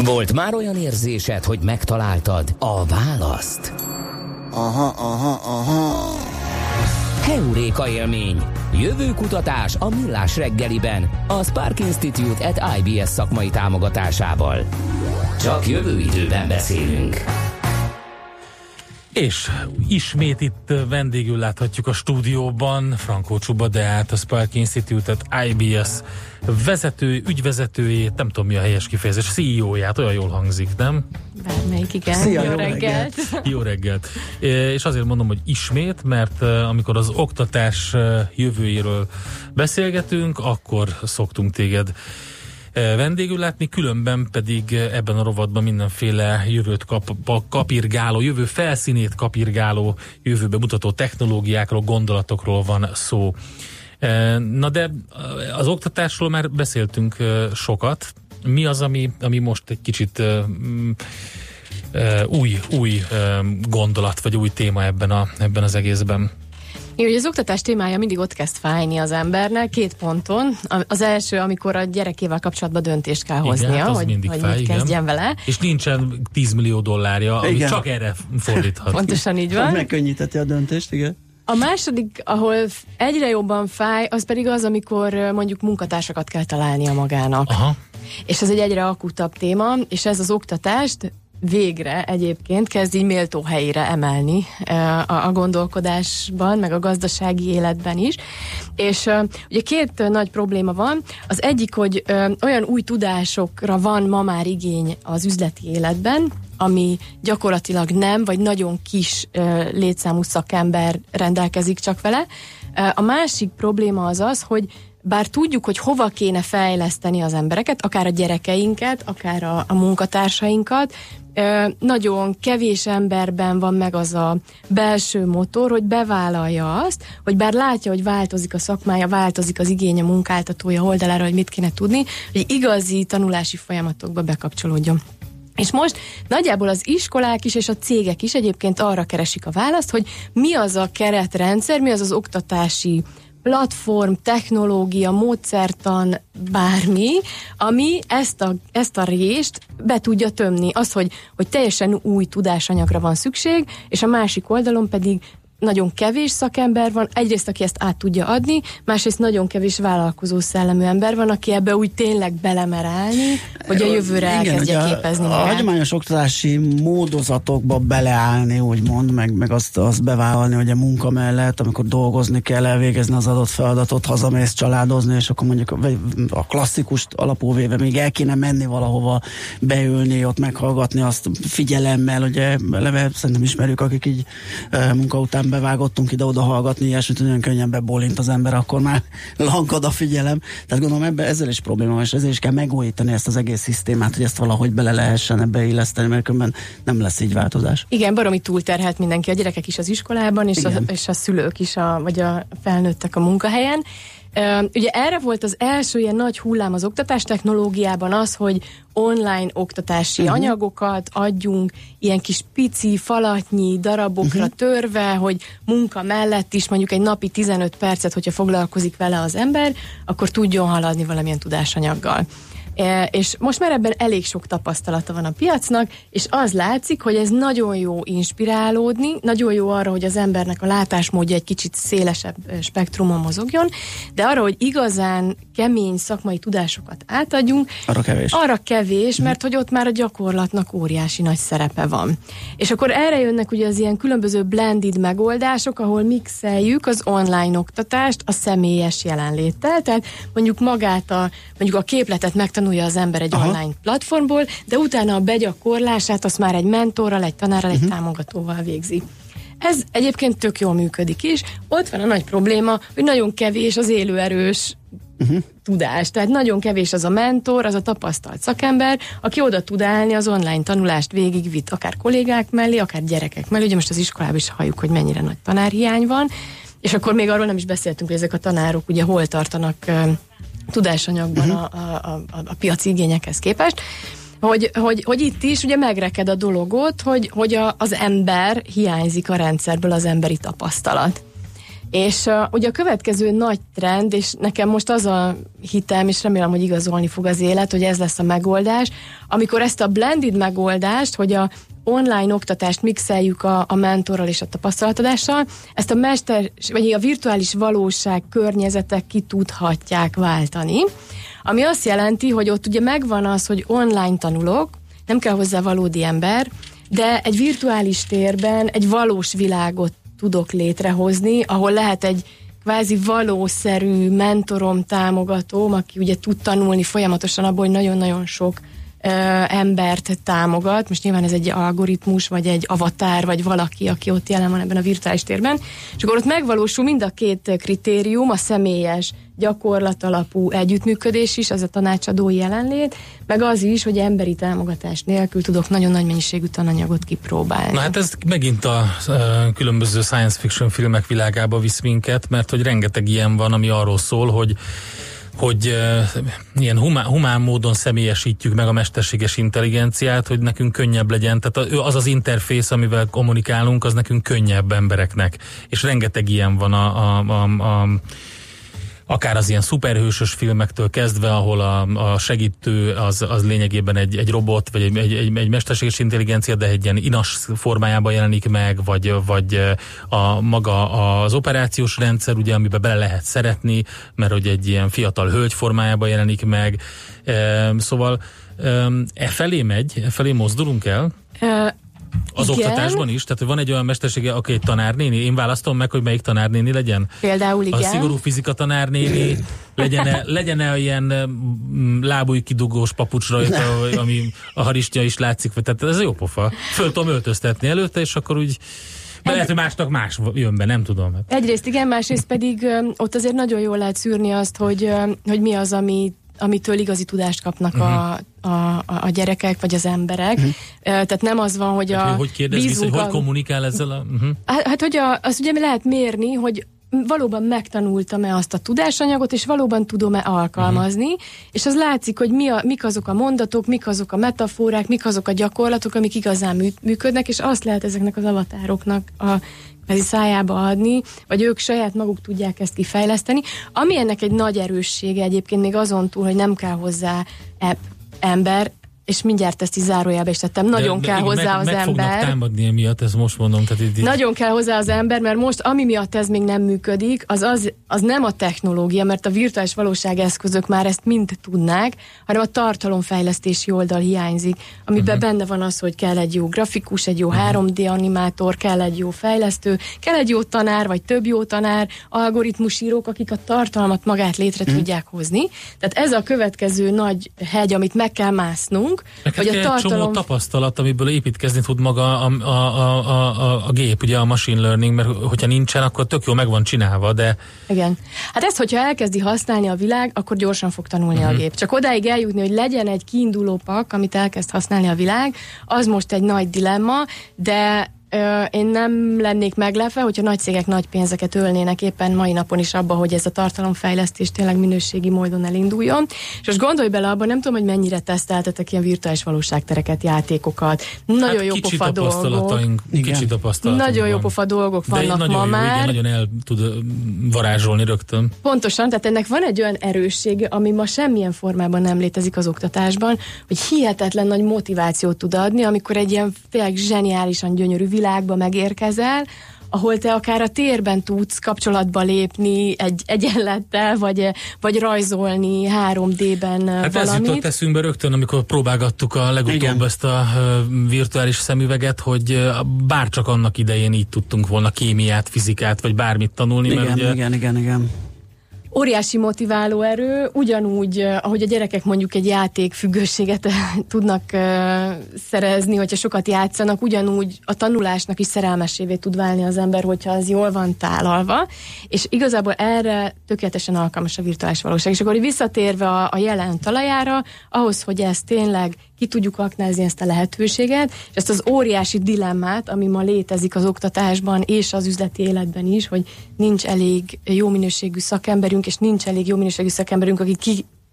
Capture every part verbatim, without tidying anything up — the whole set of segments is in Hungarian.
Volt már olyan érzésed, hogy megtaláltad a választ? Aha, aha, aha. Heuréka élmény. Jövőkutatás a Millás reggeliben, a Spark Institute at i bé es szakmai támogatásával. Csak jövő időben beszélünk. És ismét itt vendégül láthatjuk a stúdióban Frankó Csuba Deát, a Spark Institute at i bé es vezető, ügyvezetőjét, nem tudom mi a helyes kifejezés, cé í ó-ját, olyan jól hangzik, nem? Bármelyik, igen. Szia, jó, jó reggelt. reggelt. Jó reggelt. És azért mondom, hogy ismét, mert amikor az oktatás jövőjéről beszélgetünk, akkor szoktunk téged vendégül látni, különben pedig ebben a rovatban mindenféle jövőt kap, kapirgáló, jövő felszínét kapirgáló, jövőbe mutató technológiákról, gondolatokról van szó. Na de az oktatásról már beszéltünk sokat. Mi az, ami, ami most egy kicsit uh, uh, új, új uh, gondolat, vagy új téma ebben, a, ebben az egészben? Jó, hogy az oktatás témája mindig ott kezd fájni az embernek, két ponton. Az első, amikor a gyerekével kapcsolatban döntést kell hoznia, igen, hát hogy, hogy fáj, mit igen. kezdjen vele. És nincsen tíz millió dollárja, amit igen. csak erre fordíthat. Pontosan így van. Megkönnyíteti a döntést, igen. A második, ahol egyre jobban fáj, az pedig az, amikor mondjuk munkatársakat kell találnia magának. Aha. És ez egy egyre akutabb téma, és ez az oktatást végre egyébként kezd így méltó helyére emelni a, a gondolkodásban, meg a gazdasági életben is. És uh, ugye két nagy probléma van. Az egyik, hogy uh, olyan új tudásokra van ma már igény az üzleti életben, ami gyakorlatilag nem, vagy nagyon kis uh, létszámú szakember rendelkezik csak vele. Uh, a másik probléma az az, hogy bár tudjuk, hogy hova kéne fejleszteni az embereket, akár a gyerekeinket, akár a, a munkatársainkat, ö, nagyon kevés emberben van meg az a belső motor, hogy bevállalja azt, hogy bár látja, hogy változik a szakmája, változik az igény a munkáltatója oldalára, hogy mit kéne tudni, hogy igazi tanulási folyamatokba bekapcsolódjon. És most nagyjából az iskolák is és a cégek is egyébként arra keresik a választ, hogy mi az a keretrendszer, mi az az oktatási platform, technológia, módszertan, bármi, ami ezt a, ezt a rést be tudja tömni. Az, hogy, hogy teljesen új tudásanyagra van szükség, és a másik oldalon pedig nagyon kevés szakember van, egyrészt aki ezt át tudja adni, másrészt nagyon kevés vállalkozó szellemű ember van, aki ebbe úgy tényleg belemer állni, hogy a jövőre igen, elkezdje a, képezni a magát. hagyományos oktatási módozatokba beleállni, úgymond, meg, meg azt, azt bevállalni, hogy a munka mellett, amikor dolgozni kell, elvégezni az adott feladatot, hazamész családozni, és akkor mondjuk a klasszikust alapul véve még el kéne menni valahova, beülni, ott meghallgatni azt figyelemmel, ugye eleve szerintem ismerjük, akik így munka után bevágottunk ide-oda hallgatni, ilyesmit, nagyon könnyen bebólint az ember, akkor már lankad a figyelem. Tehát gondolom ebbe ezzel is probléma, és ezzel is kell megújítani ezt az egész szisztémát, hogy ezt valahogy bele lehessen ebbe illeszteni, mert különben nem lesz így változás. Igen, baromi túlterhelt mindenki, a gyerekek is az iskolában, és, a, és a szülők is, a, vagy a felnőttek a munkahelyen. Uh, ugye erre volt az első ilyen nagy hullám az oktatás technológiában az, hogy online oktatási uh-huh. anyagokat adjunk ilyen kis pici, falatnyi darabokra uh-huh. törve, hogy munka mellett is mondjuk egy napi tizenöt percet, hogyha foglalkozik vele az ember, akkor tudjon haladni valamilyen tudásanyaggal. E, és most már ebben elég sok tapasztalata van a piacnak, és az látszik, hogy ez nagyon jó inspirálódni, nagyon jó arra, hogy az embernek a látásmódja egy kicsit szélesebb spektrumon mozogjon, de arra, hogy igazán kemény szakmai tudásokat átadjunk, arra kevés. Arra kevés, mert hogy ott már a gyakorlatnak óriási nagy szerepe van. És akkor erre jönnek ugye az ilyen különböző blended megoldások, ahol mixeljük az online oktatást a személyes jelenléttel, tehát mondjuk magát a, mondjuk a képletet megtanulja az ember egy Aha. online platformból, de utána a begyakorlását azt már egy mentorral, egy tanárral, uh-huh. egy támogatóval végzi. Ez egyébként tök jól működik is. Ott van a nagy probléma, hogy nagyon kevés az élőerős uh-huh. tudás. Tehát nagyon kevés az a mentor, az a tapasztalt szakember, aki oda tud állni az online tanulást végigvitt, akár kollégák mellé, akár gyerekek mellé. Ugye most az iskolában is halljuk, hogy mennyire nagy tanárhiány van, és akkor még arról nem is beszéltünk, hogy ezek a tanárok ugye hol tartanak uh, tudásanyagban uh-huh. a, a, a, a piaci igényekhez képest. Hogy, hogy, hogy itt is ugye megreked a dologot, hogy, hogy a, az ember hiányzik a rendszerből, az emberi tapasztalat. És uh, ugye a következő nagy trend, és nekem most az a hitem, és remélem, hogy igazolni fog az élet, hogy ez lesz a megoldás, amikor ezt a blended megoldást, hogy a online oktatást mixeljük a, a mentorral és a tapasztalatadással, ezt a mester, vagy a virtuális valóság környezetek ki tudhatják váltani, ami azt jelenti, hogy ott ugye megvan az, hogy online tanulok, nem kell hozzá valódi ember, de egy virtuális térben egy valós világot tudok létrehozni, ahol lehet egy kvázi valószerű mentorom, támogatóm, aki ugye tud tanulni folyamatosan abból, hogy nagyon-nagyon sok ö, embert támogat. Most nyilván ez egy algoritmus, vagy egy avatár, vagy valaki, aki ott jelen van ebben a virtuális térben. És akkor ott megvalósul mind a két kritérium, a személyes, gyakorlatalapú együttműködés is, az a tanácsadói jelenlét, meg az is, hogy emberi támogatás nélkül tudok nagyon nagy mennyiségű tananyagot kipróbálni. Na hát ez megint a uh, különböző science fiction filmek világába visz minket, mert hogy rengeteg ilyen van, ami arról szól, hogy hogy uh, ilyen humán, humán módon személyesítjük meg a mesterséges intelligenciát, hogy nekünk könnyebb legyen, tehát az az interfész, amivel kommunikálunk, az nekünk könnyebb embereknek. És rengeteg ilyen van a, a, a, a akár az ilyen szuperhősös filmektől kezdve, ahol a, a segítő az, az lényegében egy, egy robot, vagy egy, egy, egy mesterséges intelligencia, de egy ilyen inas formájában jelenik meg, vagy, vagy a maga az operációs rendszer, ugye, amiben bele lehet szeretni, mert hogy egy ilyen fiatal hölgy formájában jelenik meg. E, szóval e felé megy, e felé mozdulunk el? E- Az igen. Oktatásban is? Tehát van egy olyan mestersége, aki egy tanárnéni? Én választom meg, hogy melyik tanárnéni legyen? Például igen. A szigorú fizika tanárnéni, legyen-e, legyen-e ilyen lábúj kidugós papucs rajta, ami a harisnya is látszik, tehát ez jó pofa. Föl tudom öltöztetni előtte, és akkor úgy de lehet, hogy másnak más jön be, nem tudom. Egyrészt igen, másrészt pedig ott azért nagyon jól lehet szűrni azt, hogy, hogy mi az, ami amitől igazi tudást kapnak uh-huh. a, a, a gyerekek, vagy az emberek. Uh-huh. Tehát nem az van, hogy a... Hogy kérdez vissza, hogy hogy kommunikál ezzel a... Uh-huh. Hát, hát, hogy a, azt ugye lehet mérni, hogy valóban megtanultam-e azt a tudásanyagot, és valóban tudom-e alkalmazni, uh-huh. és az látszik, hogy mi a, mik azok a mondatok, mik azok a metaforák, mik azok a gyakorlatok, amik igazán mű, működnek, és azt lehet ezeknek az avatároknak a szájába adni, vagy ők saját maguk tudják ezt kifejleszteni. Ami ennek egy nagy erőssége egyébként még azon túl, hogy nem kell hozzá app, ember, és mindjárt ezt is zárójelbe is tettem, nagyon de, de kell igen, hozzá meg, az meg ember. Meg fognak támadni emiatt, ezt most mondom. Tehát itt, itt. Nagyon kell hozzá az ember, mert most ami miatt ez még nem működik, az, az, az nem a technológia, mert a virtuális valóság eszközök már ezt mind tudnák, hanem a tartalomfejlesztési oldal hiányzik, amiben uh-huh. benne van az, hogy kell egy jó grafikus, egy jó uh-huh. három dé animátor, kell egy jó fejlesztő, kell egy jó tanár, vagy több jó tanár, algoritmusírók, akik a tartalmat magát létre uh-huh. tudják hozni. Tehát ez a következő nagy hegy, amit meg kell másznunk. Neked kell a tartalom... egy csomó tapasztalat, amiből építkezni tud maga a, a, a, a, a gép, ugye a machine learning, mert hogyha nincsen, akkor tök jó meg van csinálva, de... Igen. Hát ezt, hogyha elkezdi használni a világ, akkor gyorsan fog tanulni uh-huh. a gép. Csak odáig eljutni, hogy legyen egy kiinduló pak, amit elkezd használni a világ, az most egy nagy dilemma, de én nem lennék meglepve, hogyha nagy cégek nagy pénzeket ölnének éppen mai napon is abba, hogy ez a tartalomfejlesztés tényleg minőségi módon elinduljon. És most gondolj bele abba, nem tudom, hogy mennyire teszteltetek ilyen virtuális valóságtereket, játékokat. Nagyon hát jó pofa dolgok. Kicsi tapasztalatunk Nagyon jó pofa dolgok vannak ma jó, már. Igen, nagyon el tud varázsolni rögtön. Pontosan, tehát ennek van egy olyan erőssége, ami ma semmilyen formában nem létezik az oktatásban, hogy hihetetlen nagy motivációt tud adni, amikor egy ilyen tényleg zseniálisan gyönyörű világba megérkezel, ahol te akár a térben tudsz kapcsolatba lépni egy egyenlettel, vagy, vagy rajzolni három dében hát valamit. Hát ez jutott eszünkbe rögtön, amikor próbálgattuk a legutóbb igen. ezt a uh, virtuális szemüveget, hogy uh, bárcsak annak idején így tudtunk volna kémiát, fizikát, vagy bármit tanulni. Igen, mert ugye, igen, igen, igen. Óriási motiváló erő, ugyanúgy, ahogy a gyerekek mondjuk egy játékfüggőséget tudnak uh, szerezni, hogyha sokat játszanak, ugyanúgy a tanulásnak is szerelmesévé tud válni az ember, hogyha az jól van tálalva, és igazából erre tökéletesen alkalmas a virtuális valóság. És akkor visszatérve a, a jelen talajára, ahhoz, hogy ezt tényleg ki tudjuk aknázni ezt a lehetőséget, és ezt az óriási dilemmát, ami ma létezik az oktatásban és az üzleti életben is, hogy nincs elég jó minőségű szakemberünk, és nincs elég jó minőségű szakemberünk, aki ki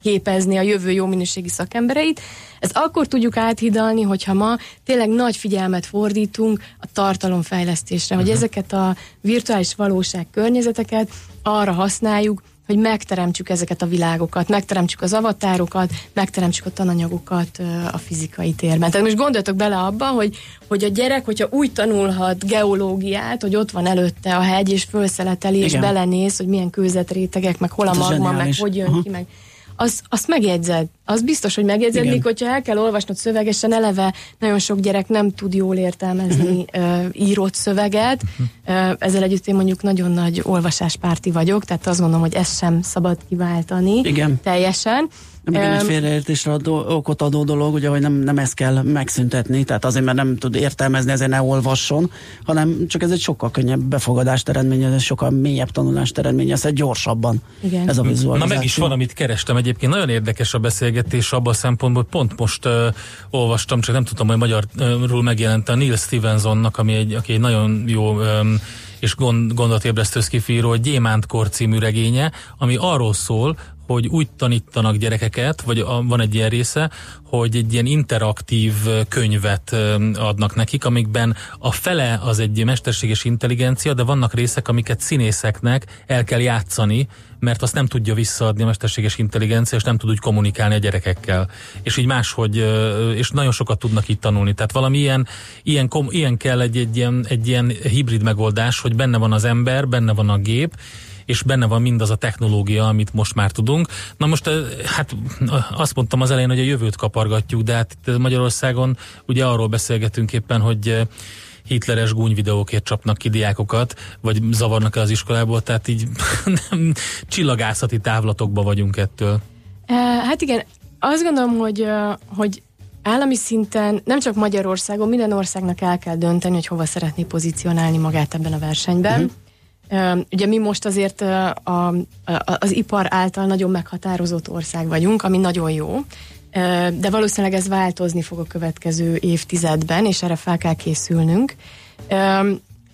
képezni a jövő jó minőségi szakembereit. Ezt akkor tudjuk áthidalni, hogyha ma tényleg nagy figyelmet fordítunk a tartalomfejlesztésre, uh-huh. hogy ezeket a virtuális valóság környezeteket arra használjuk, hogy megteremtsük ezeket a világokat, megteremtsük az avatárokat, megteremtsük a tananyagokat a fizikai térben. Tehát most gondoljatok bele abba, hogy, hogy a gyerek, hogyha úgy tanulhat geológiát, hogy ott van előtte a hegy, és fölszeleteli, igen. és belenéz, hogy milyen kőzetrétegek, meg hol a magma, meg hogy jön uh-huh. ki, meg az, azt megjegyzed. Az biztos, hogy megjegyzed, míg hogyha el kell olvasnod szövegesen, eleve nagyon sok gyerek nem tud jól értelmezni uh, írott szöveget. Uh, ezzel együtt én mondjuk nagyon nagy olvasáspárti vagyok, tehát azt gondolom, hogy ezt sem szabad kiváltani igen. teljesen. Nem igen, egy félreértésre adó, okot adó dolog, ugye, hogy nem, nem ezt kell megszüntetni, tehát azért, mert nem tud értelmezni, ezért ne olvasson, hanem csak ez egy sokkal könnyebb befogadást eredményez, ez sokkal mélyebb tanulást eredményez, egy gyorsabban. Igen. Ez a vizualizáció. Na meg is van, amit kerestem egyébként. Nagyon érdekes a beszélgetés abban a szempontból, pont most uh, olvastam, csak nem tudtam, hogy magyarul megjelent a Neil Stevensonnak, ami egy, aki egy nagyon jó um, és gond, gondolatébresztő szkifíró, egy Gyémántkor című regénye, ami arról szól, hogy úgy tanítanak gyerekeket, vagy a, van egy ilyen része, hogy egy ilyen interaktív könyvet adnak nekik, amikben a fele az egy mesterséges intelligencia, de vannak részek, amiket színészeknek el kell játszani, mert azt nem tudja visszaadni a mesterséges intelligencia, és nem tud úgy kommunikálni a gyerekekkel. És így máshogy, és nagyon sokat tudnak így tanulni. Tehát valami ilyen, ilyen, ilyen kell egy, egy, ilyen, egy ilyen hibrid megoldás, hogy benne van az ember, benne van a gép, és benne van mindaz a technológia, amit most már tudunk. Na most, hát azt mondtam az elején, hogy a jövőt kapargatjuk, de hát itt Magyarországon ugye arról beszélgetünk éppen, hogy hitleres gúnyvideókért csapnak ki diákokat, vagy zavarnak el az iskolából, tehát így nem, csillagászati távlatokban vagyunk ettől. Hát igen, azt gondolom, hogy, hogy állami szinten, nem csak Magyarországon, minden országnak el kell dönteni, hogy hova szeretné pozícionálni magát ebben a versenyben. Uh-huh. Uh, ugye mi most azért uh, a, a, az ipar által nagyon meghatározott ország vagyunk, ami nagyon jó, uh, de valószínűleg ez változni fog a következő évtizedben, és erre fel kell készülnünk. Uh,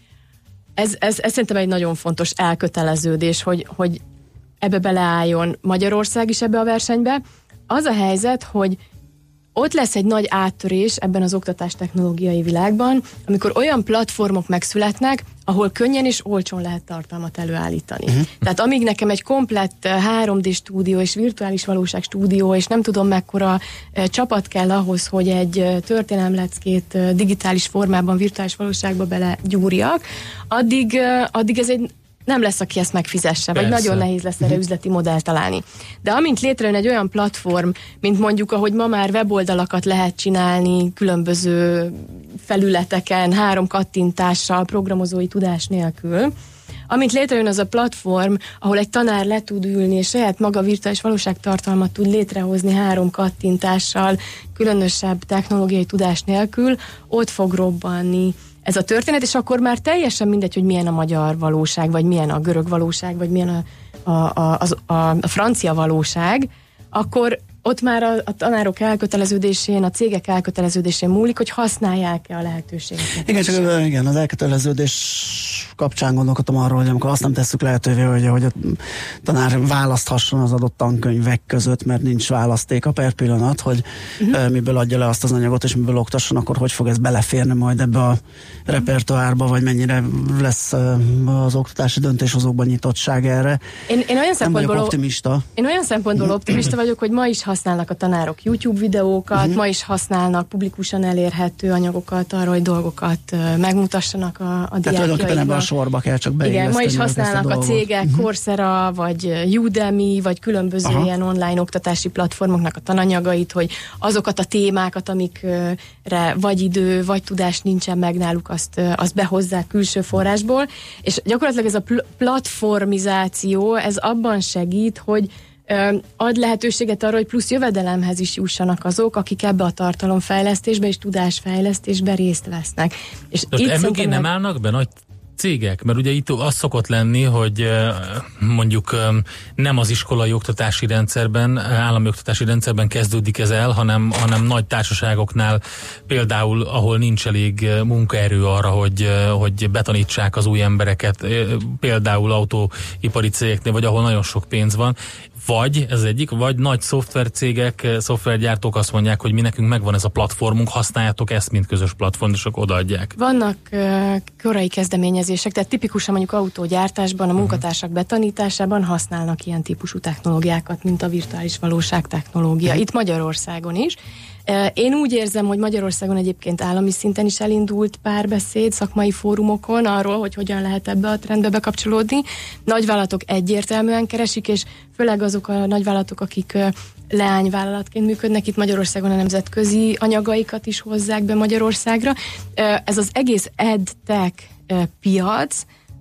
ez, ez, ez szerintem egy nagyon fontos elköteleződés, hogy, hogy ebbe beleálljon Magyarország is ebbe a versenybe. Az a helyzet, hogy ott lesz egy nagy áttörés ebben az oktatástechnológiai világban, amikor olyan platformok megszületnek, ahol könnyen és olcsón lehet tartalmat előállítani. Uh-huh. Tehát amíg nekem egy komplett három dé stúdió és virtuális valóság stúdió, és nem tudom mekkora csapat kell ahhoz, hogy egy történelemleckét digitális formában, virtuális valóságba belegyúrjak, addig, addig ez egy nem lesz, aki ezt megfizesse, vagy Persze. nagyon nehéz lesz erre üzleti modellt találni. De amint létrejön egy olyan platform, mint mondjuk, ahogy ma már weboldalakat lehet csinálni különböző felületeken, három kattintással, programozói tudás nélkül, amint létrejön az a platform, ahol egy tanár le tud ülni, és saját maga virtuális valóságtartalmat tud létrehozni három kattintással, különösebb technológiai tudás nélkül, ott fog robbanni ez a történet, és akkor már teljesen mindegy, hogy milyen a magyar valóság, vagy milyen a görög valóság, vagy milyen a, a, a, a, a francia valóság, akkor ott már a, a tanárok elköteleződésén, a cégek elköteleződésén múlik, hogy használják-e a lehetőségeket. Igen, csak igen, az elköteleződés kapcsán gondolkodtam arról, hogy amikor azt nem tesszük lehetővé, hogy, hogy a tanár választhasson az adott tankönyvek között, mert nincs választéka per pillanat, hogy uh-huh. miből adja le azt az anyagot, és miből oktasson, akkor hogy fog ez beleférni majd ebbe a repertoárba, vagy mennyire lesz az oktatási döntéshozókban nyitottság erre. Én, én olyan szempontból optimista. Én olyan szempontból optimista vagyok, hogy ma is használnak a tanárok YouTube videókat, uh-huh. ma is használnak publikusan elérhető anyagokat arra, hogy dolgokat uh, megmutassanak a, a diákjaiknak. Sorba kell csak igen, ma is használnak a, a cégek, uh-huh. Coursera, vagy Udemy, vagy különböző Aha. ilyen online oktatási platformoknak a tananyagait, hogy azokat a témákat, amikre vagy idő, vagy tudás nincsen meg náluk, azt, azt behozzák külső forrásból, és gyakorlatilag ez a pl- platformizáció, ez abban segít, hogy ad lehetőséget arra, hogy plusz jövedelemhez is jussanak azok, akik ebbe a tartalomfejlesztésbe és tudásfejlesztésbe részt vesznek. És itt emögé nem állnak be nagy cégek, mert ugye itt az szokott lenni, hogy mondjuk nem az iskolai oktatási rendszerben, állami oktatási rendszerben kezdődik ez el, hanem, hanem nagy társaságoknál, például ahol nincs elég munkaerő arra, hogy, hogy betanítsák az új embereket, például autóipari cégeknél, vagy ahol nagyon sok pénz van, vagy ez egyik, vagy nagy szoftvercégek, szoftvergyártók azt mondják, hogy mi nekünk megvan ez a platformunk, használjátok ezt, mint közös platform, és akkor odaadják. Vannak uh, korai kezdeményezések, tehát tipikusan mondjuk autógyártásban, a munkatársak betanításában használnak ilyen típusú technológiákat, mint a virtuális valóság technológia. Itt Magyarországon is. Én úgy érzem, hogy Magyarországon egyébként állami szinten is elindult párbeszéd szakmai fórumokon arról, hogy hogyan lehet ebbe a trendbe bekapcsolódni. Nagyvállalatok egyértelműen keresik, és főleg azok a nagyvállalatok, akik leányvállalatként működnek itt Magyarországon, a nemzetközi anyagaikat is hozzák be Magyarországra. Ez az egész edtech piac,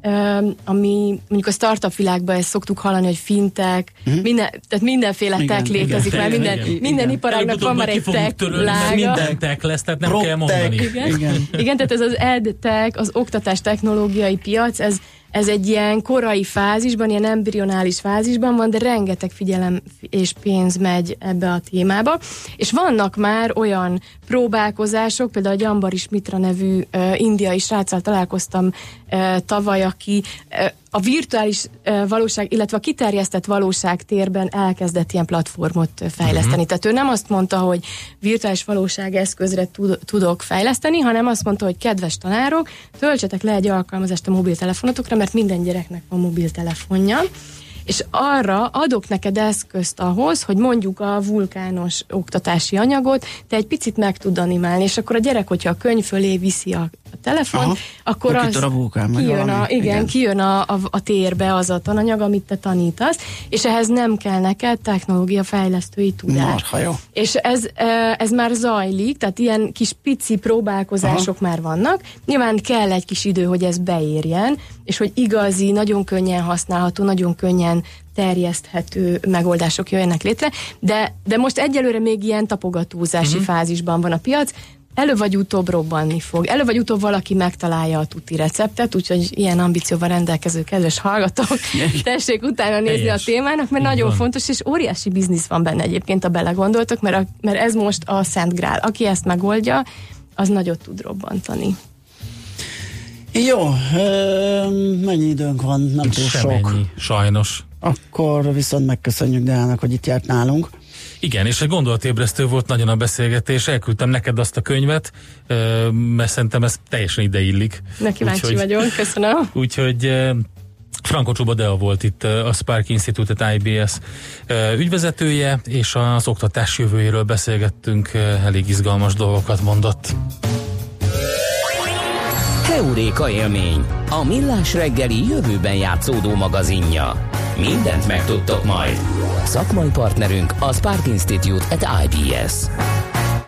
ami mondjuk a startup világban ezt szoktuk hallani, hogy fintech, mm-hmm. minden, tehát mindenféle igen, tech létezik igen, már, minden, igen, minden iparágnak van már egy tech lága. Minden tech lesz, tehát nem Prop kell mondani. Igen. Igen. Igen, tehát ez az edtech, az oktatás technológiai piac, ez Ez egy ilyen korai fázisban, ilyen embrionális fázisban van, de rengeteg figyelem és pénz megy ebbe a témába. És vannak már olyan próbálkozások, például a Gyambari Mitra nevű uh, indiai sráccal találkoztam uh, tavaly, aki uh, a virtuális uh, valóság, illetve a kiterjesztett valóság térben elkezdett ilyen platformot fejleszteni. Uh-huh. Tehát ő nem azt mondta, hogy virtuális valóság eszközre tud, tudok fejleszteni, hanem azt mondta, hogy kedves tanárok, töltsetek le egy alkalmazást a mobiltelefonotokra, mert minden gyereknek van mobiltelefonja, és arra adok neked eszközt ahhoz, hogy mondjuk a vulkános oktatási anyagot te egy picit meg tud animálni, és akkor a gyerek, hogyha a könyv fölé viszi a, a telefon, aha, akkor az a vulkán, kijön, a, igen, igen. kijön a, a, a térbe az a tananyag, amit te tanítasz, és ehhez nem kell neked technológia fejlesztői tudás. Marha jó. És ez, ez már zajlik, tehát ilyen kis pici próbálkozások aha. már vannak. Nyilván kell egy kis idő, hogy ez beérjen, és hogy igazi, nagyon könnyen használható, nagyon könnyen terjeszthető megoldások jöjjenek létre, de, de most egyelőre még ilyen tapogatózási uh-huh. fázisban van a piac, előbb vagy utóbb robbanni fog. Előbb vagy utóbb valaki megtalálja a tuti receptet, úgyhogy ilyen ambícióval rendelkező kedves hallgatók, tessék utána nézni helyes. A témának, mert így nagyon van. Fontos, és óriási biznisz van benne egyébként, ha belegondoltok, mert, a, mert ez most a Szent Grál. Aki ezt megoldja, az nagyot tud robbantani. Jó, mennyi időnk van? Nem túl sok. Semennyi, sajnos. Akkor viszont megköszönjük Deának, hogy itt járt nálunk. Igen, és egy gondolatébresztő volt nagyon a beszélgetés, elküldtem neked azt a könyvet, mert szerintem ez teljesen ideillik. Ne kíváncsi vagyok, köszönöm. Úgyhogy Franko Csuba Dea volt itt a Spark Institute I B S ügyvezetője, és az oktatás jövőjéről beszélgettünk, elég izgalmas dolgokat mondott. Heuréka élmény, a millás reggeli jövőben játszódó magazinja. Mindent megtudtok majd. Szakmai partnerünk a Spark Institute at I B S.